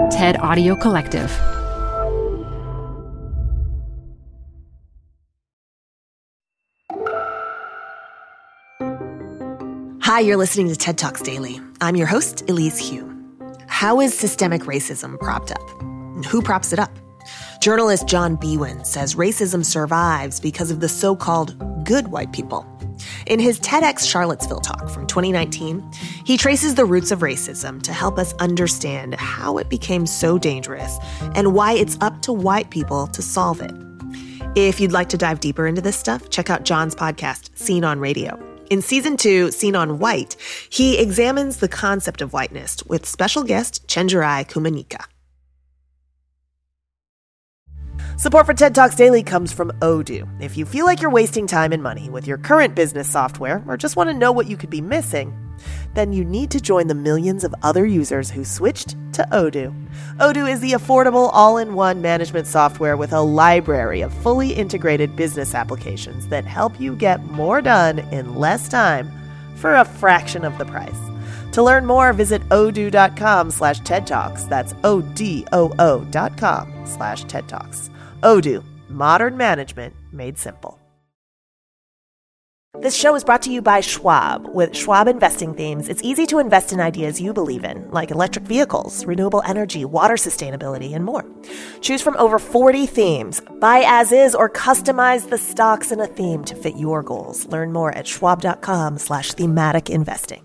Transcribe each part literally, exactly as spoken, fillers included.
TED Audio Collective. Hi, you're listening to TED Talks Daily. I'm your host, Elise Hu. How is systemic racism propped up? And who props it up? Journalist John Biewen says racism survives because of the so-called good white people. In his TEDx Charlottesville talk from twenty nineteen, he traces the roots of racism to help us understand how it became so dangerous and why it's up to white people to solve it. If you'd like to dive deeper into this stuff, check out John's podcast, Scene on Radio. In season two, Scene on White, he examines the concept of whiteness with special guest Chenjerai Kumanyika. Support for TED Talks Daily comes from Odoo. If you feel like you're wasting time and money with your current business software or just want to know what you could be missing, then you need to join the millions of other users who switched to Odoo. Odoo is the affordable all-in-one management software with a library of fully integrated business applications that help you get more done in less time for a fraction of the price. To learn more, visit odoo.com slash TED Talks. That's O-D-O-O dot com slash TED Talks. Odoo, modern management made simple. This show is brought to you by Schwab. With Schwab investing themes, it's easy to invest in ideas you believe in, like electric vehicles, renewable energy, water sustainability, and more. Choose from over forty themes. Buy as is or customize the stocks in a theme to fit your goals. Learn more at schwab.com slash thematic investing.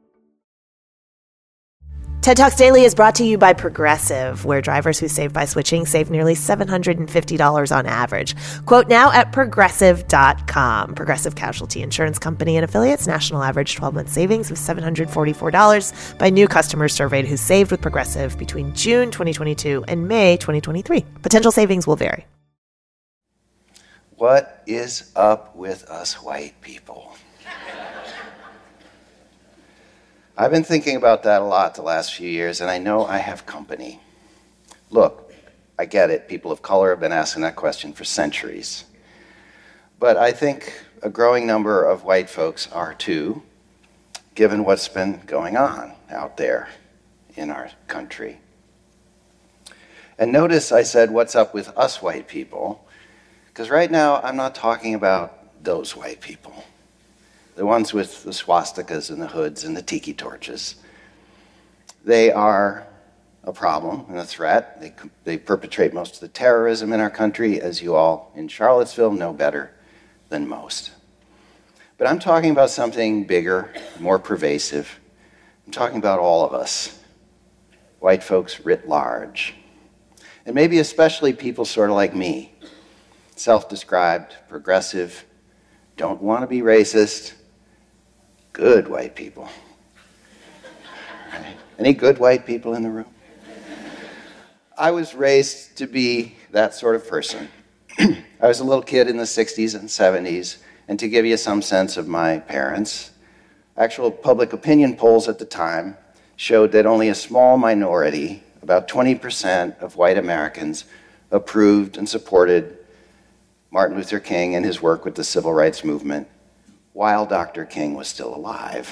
TED Talks Daily is brought to you by Progressive, where drivers who save by switching save nearly seven hundred fifty dollars on average. Quote now at progressive dot com. Progressive Casualty Insurance Company and affiliates. National average twelve-month savings of seven hundred forty-four dollars by new customers surveyed who saved with Progressive between June twenty twenty-two and May twenty twenty-three. Potential savings will vary. What is up with us white people? I've been thinking about that a lot the last few years, and I know I have company. Look, I get it. People of color have been asking that question for centuries. But I think a growing number of white folks are too, given what's been going on out there in our country. And notice I said, what's up with us white people? Because right now, I'm not talking about those white people. The ones with the swastikas and the hoods and the tiki torches. They are a problem and a threat. They, they perpetrate most of the terrorism in our country, as you all in Charlottesville know better than most. But I'm talking about something bigger, more pervasive. I'm talking about all of us, white folks writ large. And maybe especially people sort of like me, self-described, progressive, don't want to be racist, good white people. Right? Any good white people in the room? I was raised to be that sort of person. I was a little kid in the sixties and seventies, and to give you some sense of my parents, actual public opinion polls at the time showed that only a small minority, about twenty percent of white Americans, approved and supported Martin Luther King and his work with the civil rights movement, while Doctor King was still alive.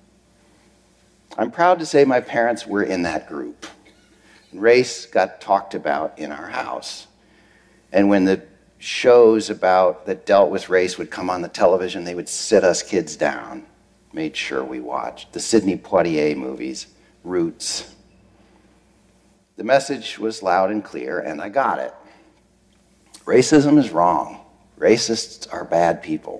I'm proud to say my parents were in that group. Race got talked about in our house. And when the shows about that dealt with race would come on the television, they would sit us kids down, made sure we watched. The Sidney Poitier movies, Roots. The message was loud and clear, and I got it. Racism is wrong. Racists are bad people.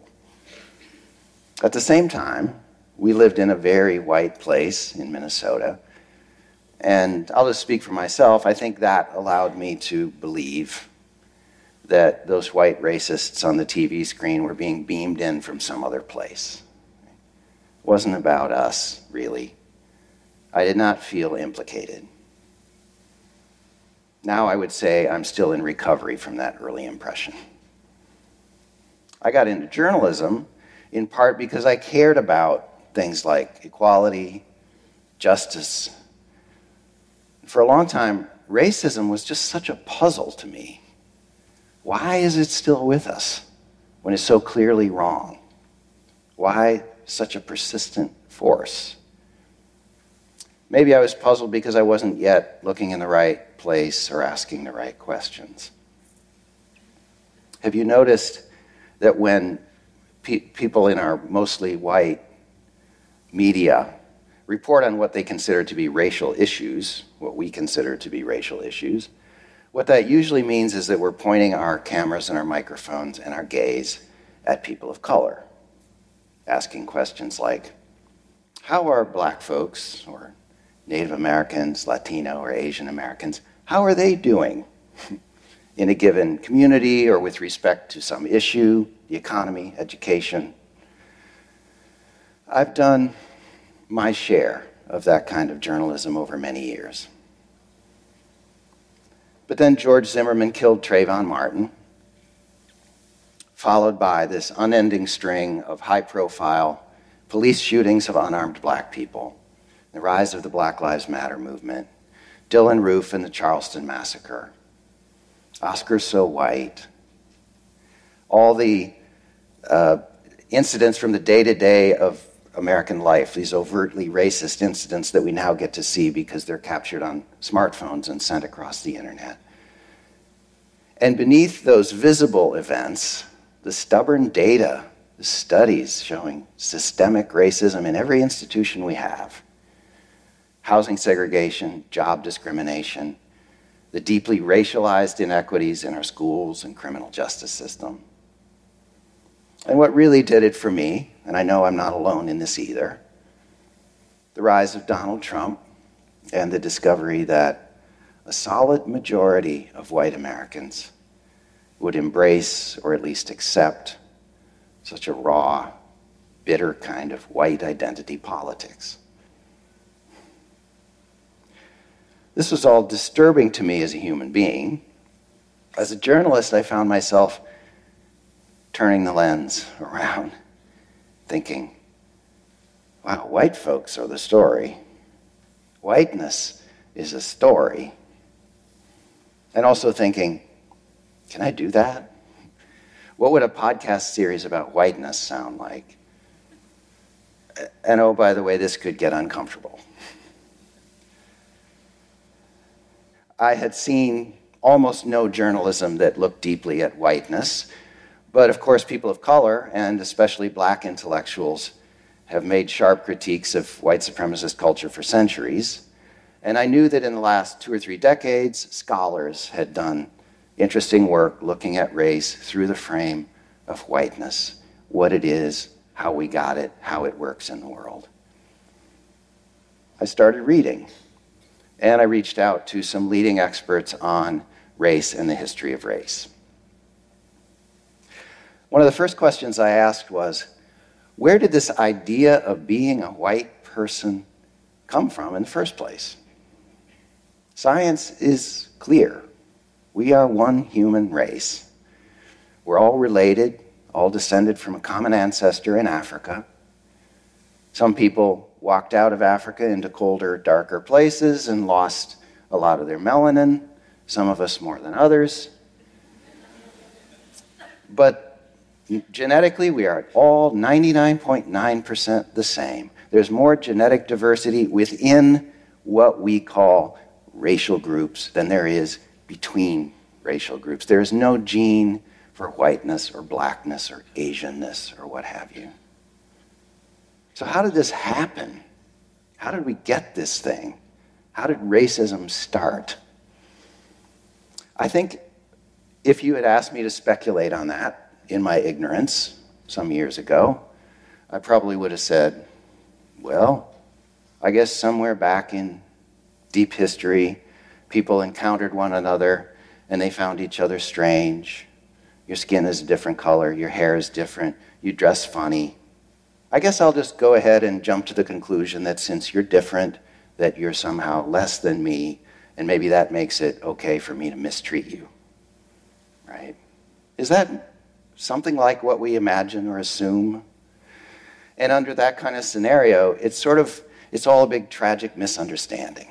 At the same time, we lived in a very white place in Minnesota, and I'll just speak for myself. I think that allowed me to believe that those white racists on the T V screen were being beamed in from some other place. It wasn't about us, really. I did not feel implicated. Now I would say I'm still in recovery from that early impression. I got into journalism in part because I cared about things like equality, justice. For a long time, racism was just such a puzzle to me. Why is it still with us when it's so clearly wrong? Why such a persistent force? Maybe I was puzzled because I wasn't yet looking in the right place or asking the right questions. Have you noticed that when pe- people in our mostly white media report on what they consider to be racial issues, what we consider to be racial issues, what that usually means is that we're pointing our cameras and our microphones and our gaze at people of color, asking questions like, how are black folks or Native Americans, Latino or Asian Americans, how are they doing in a given community or with respect to some issue, the economy, education? I've done my share of that kind of journalism over many years. But then George Zimmerman killed Trayvon Martin, followed by this unending string of high-profile police shootings of unarmed black people, the rise of the Black Lives Matter movement, Dylann Roof and the Charleston Massacre, Oscar So White, all the uh, incidents from the day-to-day of American life, these overtly racist incidents that we now get to see because they're captured on smartphones and sent across the internet. And beneath those visible events, the stubborn data, the studies showing systemic racism in every institution we have, housing segregation, job discrimination, the deeply racialized inequities in our schools and criminal justice system. And what really did it for me, and I know I'm not alone in this either, the rise of Donald Trump and the discovery that a solid majority of white Americans would embrace or at least accept such a raw, bitter kind of white identity politics. This was all disturbing to me as a human being. As a journalist, I found myself turning the lens around, thinking, wow, white folks are the story. Whiteness is a story. And also thinking, can I do that? What would a podcast series about whiteness sound like? And oh, by the way, this could get uncomfortable. I had seen almost no journalism that looked deeply at whiteness, but of course people of color, and especially black intellectuals, have made sharp critiques of white supremacist culture for centuries. And I knew that in the last two or three decades, scholars had done interesting work looking at race through the frame of whiteness, what it is, how we got it, how it works in the world. I started reading, and I reached out to some leading experts on race and the history of race. One of the first questions I asked was, where did this idea of being a white person come from in the first place? Science is clear. We are one human race. We're all related, all descended from a common ancestor in Africa. Some people walked out of Africa into colder, darker places and lost a lot of their melanin, some of us more than others. But genetically, we are all ninety-nine point nine percent the same. There's more genetic diversity within what we call racial groups than there is between racial groups. There is no gene for whiteness or blackness or Asianness or what have you. So how did this happen? How did we get this thing? How did racism start? I think if you had asked me to speculate on that in my ignorance some years ago, I probably would have said, well, I guess somewhere back in deep history, people encountered one another and they found each other strange. Your skin is a different color, your hair is different, you dress funny. I guess I'll just go ahead and jump to the conclusion that since you're different, that you're somehow less than me, and maybe that makes it okay for me to mistreat you, right? Is that something like what we imagine or assume? And under that kind of scenario, it's sort of, it's all a big tragic misunderstanding.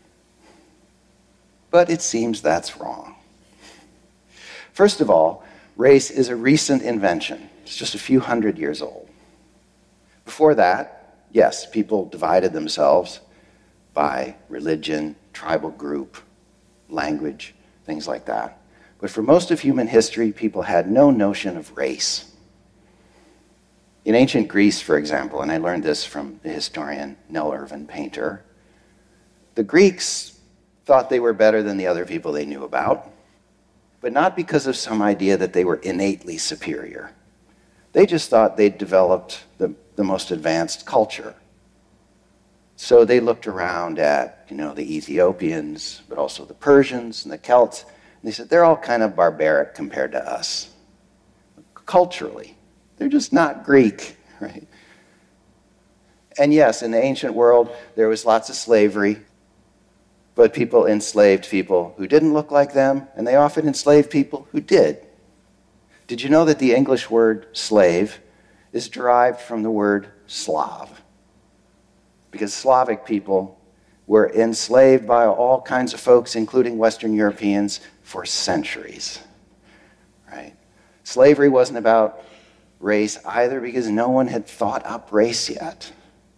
But it seems that's wrong. First of all, race is a recent invention. It's just a few hundred years old. Before that, yes, people divided themselves by religion, tribal group, language, things like that. But for most of human history, people had no notion of race. In ancient Greece, for example, and I learned this from the historian Nell Irvin Painter, the Greeks thought they were better than the other people they knew about, but not because of some idea that they were innately superior. They just thought they'd developed the, the most advanced culture. So they looked around at, you know, the Ethiopians, but also the Persians and the Celts, and they said, they're all kind of barbaric compared to us. Culturally, they're just not Greek, right? And yes, in the ancient world, there was lots of slavery, but people enslaved people who didn't look like them, and they often enslaved people who did. Did you know that the English word slave is derived from the word Slav? Because Slavic people were enslaved by all kinds of folks, including Western Europeans, for centuries, right? Slavery wasn't about race either, because no one had thought up race yet.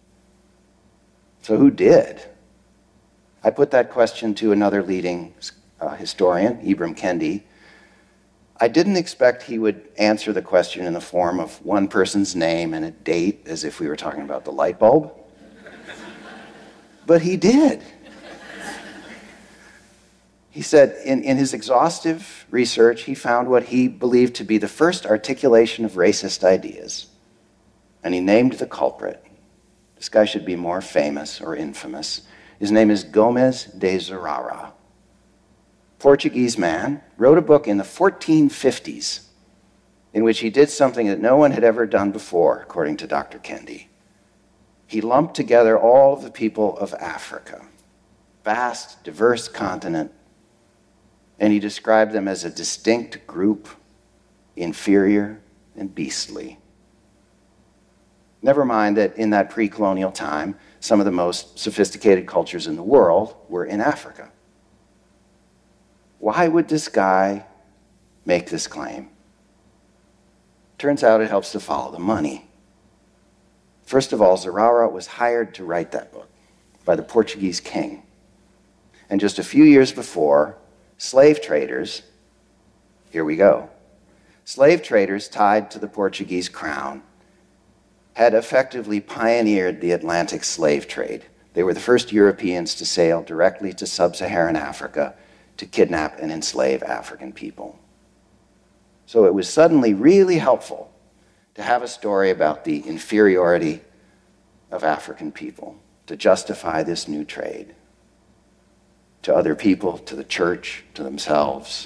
So who did? I put that question to another leading uh, historian, Ibram Kendi. I didn't expect he would answer the question in the form of one person's name and a date, as if we were talking about the light bulb. But he did. He said in, in his exhaustive research, he found what he believed to be the first articulation of racist ideas. And he named the culprit. This guy should be more famous or infamous. His name is Gomes de Zurara. Portuguese man, wrote a book in the fourteen fifties in which he did something that no one had ever done before, according to Doctor Kendi. He lumped together all of the people of Africa, vast, diverse continent, and he described them as a distinct group, inferior and beastly. Never mind that in that pre-colonial time, some of the most sophisticated cultures in the world were in Africa. Why would this guy make this claim? Turns out it helps to follow the money. First of all, Zurara was hired to write that book by the Portuguese king. And just a few years before, slave traders, here we go, slave traders tied to the Portuguese crown had effectively pioneered the Atlantic slave trade. They were the first Europeans to sail directly to sub-Saharan Africa to kidnap and enslave African people. So it was suddenly really helpful to have a story about the inferiority of African people, to justify this new trade to other people, to the church, to themselves.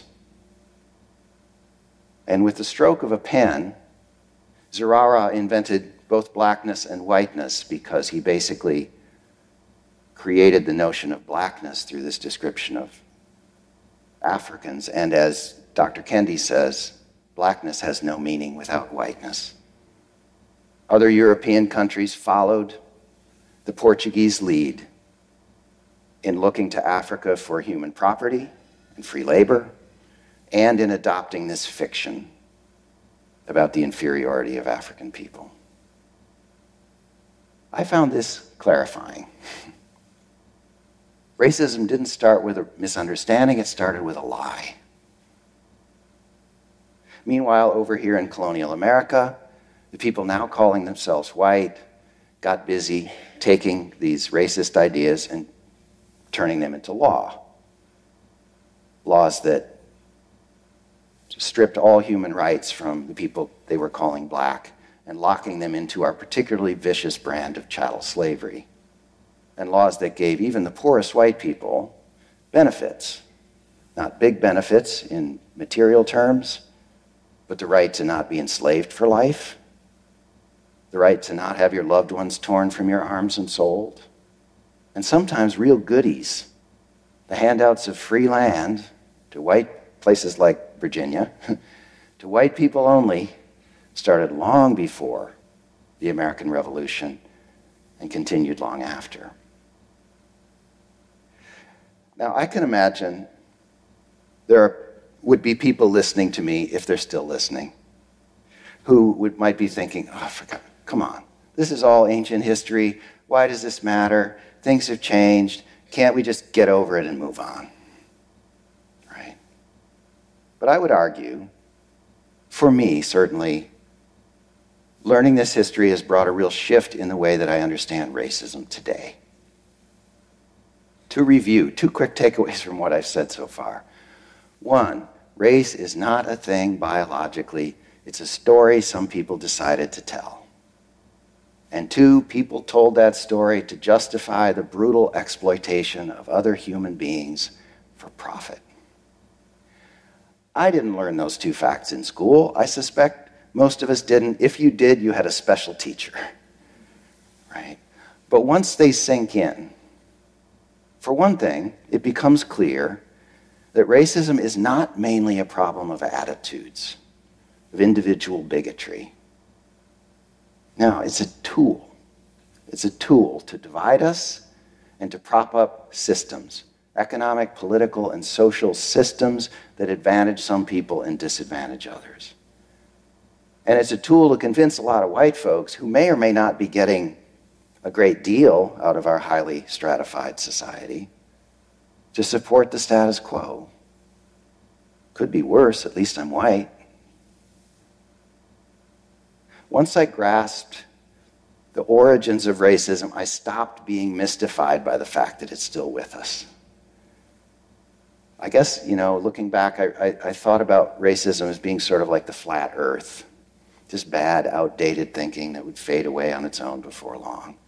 And with the stroke of a pen, Zurara invented both blackness and whiteness, because he basically created the notion of blackness through this description of Africans. And as Doctor Kendi says, blackness has no meaning without whiteness. Other European countries followed the Portuguese lead in looking to Africa for human property and free labor, and in adopting this fiction about the inferiority of African people. I found this clarifying. Racism didn't start with a misunderstanding, it started with a lie. Meanwhile, over here in colonial America, the people now calling themselves white got busy taking these racist ideas and turning them into law. Laws that stripped all human rights from the people they were calling black and locking them into our particularly vicious brand of chattel slavery. And laws that gave even the poorest white people benefits. Not big benefits in material terms, but the right to not be enslaved for life, the right to not have your loved ones torn from your arms and sold, and sometimes real goodies, the handouts of free land to white places like Virginia, to white people only, started long before the American Revolution and continued long after. Now, I can imagine there are, would be people listening to me, if they're still listening, who would, might be thinking, oh, I forgot, come on, this is all ancient history. Why does this matter? things have changed. Can't we just get over it and move on? Right? But I would argue, for me, certainly, learning this history has brought a real shift in the way that I understand racism today. To review, two quick takeaways from what I've said so far. One, race is not a thing biologically. It's a story some people decided to tell. And two, people told that story to justify the brutal exploitation of other human beings for profit. I didn't learn those two facts in school. I suspect most of us didn't. If you did, you had a special teacher, right? But once they sink in, for one thing, it becomes clear that racism is not mainly a problem of attitudes, of individual bigotry. No, it's a tool. It's a tool to divide us and to prop up systems, economic, political, and social systems that advantage some people and disadvantage others. And it's a tool to convince a lot of white folks who may or may not be getting a great deal out of our highly stratified society to support the status quo. Could be worse, at least I'm white. Once I grasped the origins of racism, I stopped being mystified by the fact that it's still with us. I guess, you know, looking back, I, I, I thought about racism as being sort of like the flat earth, just bad, outdated thinking that would fade away on its own before long.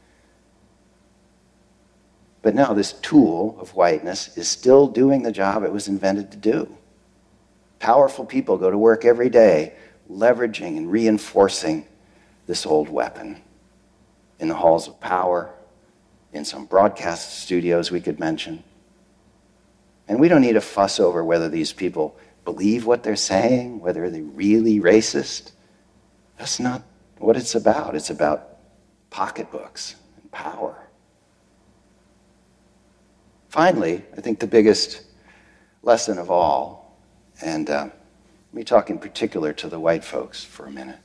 But now this tool of whiteness is still doing the job it was invented to do. Powerful people go to work every day leveraging and reinforcing this old weapon in the halls of power, in some broadcast studios we could mention. And we don't need to fuss over whether these people believe what they're saying, whether they're really racist. That's not what it's about. It's about pocketbooks and power. Finally, I think the biggest lesson of all, and uh, let me talk in particular to the white folks for a minute.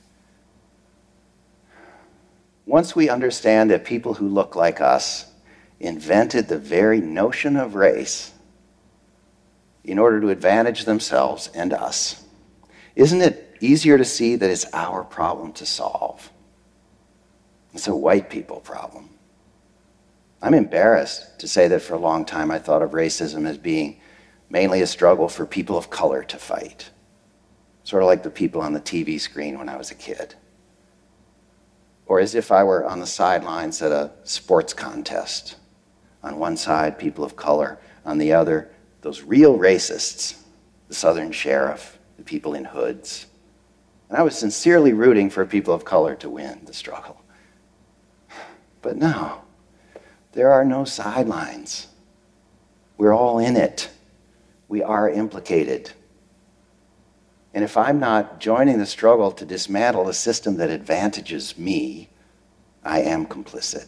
Once we understand that people who look like us invented the very notion of race in order to advantage themselves and us, isn't it easier to see that it's our problem to solve? It's a white people problem. I'm embarrassed to say that for a long time I thought of racism as being mainly a struggle for people of color to fight. Sort of like the people on the T V screen when I was a kid. Or as if I were on the sidelines at a sports contest. On one side, people of color. On the other, those real racists, the Southern sheriff, the people in hoods. And I was sincerely rooting for people of color to win the struggle. But no, there are no sidelines. We're all in it. We are implicated. And if I'm not joining the struggle to dismantle a system that advantages me, I am complicit.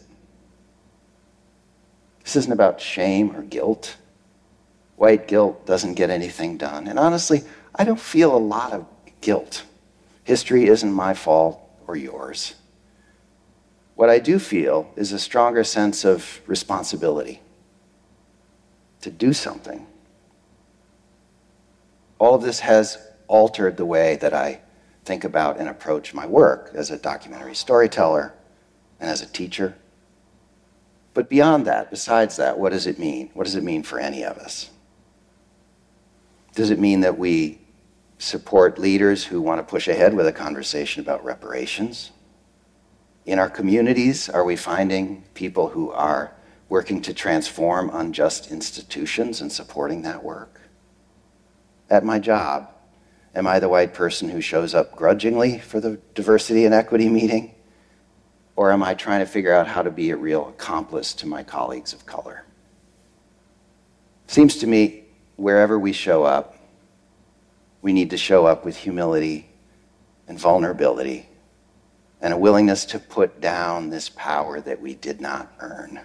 This isn't about shame or guilt. White guilt doesn't get anything done. And honestly, I don't feel a lot of guilt. History isn't my fault or yours. What I do feel is a stronger sense of responsibility to do something. All of this has altered the way that I think about and approach my work as a documentary storyteller and as a teacher. But beyond that, besides that, what does it mean? What does it mean for any of us? Does it mean that we support leaders who want to push ahead with a conversation about reparations? In our communities, are we finding people who are working to transform unjust institutions and supporting that work? At my job, am I the white person who shows up grudgingly for the diversity and equity meeting? Or am I trying to figure out how to be a real accomplice to my colleagues of color? Seems to me, wherever we show up, we need to show up with humility and vulnerability and a willingness to put down this power that we did not earn.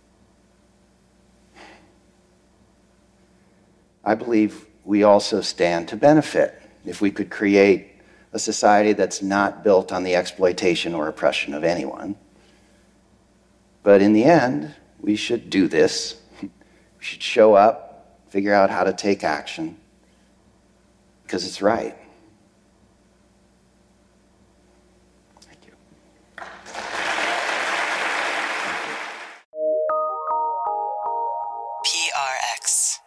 I believe we also stand to benefit if we could create a society that's not built on the exploitation or oppression of anyone. But in the end, we should do this. We should show up, figure out how to take action, because it's right. Thank you. P R X.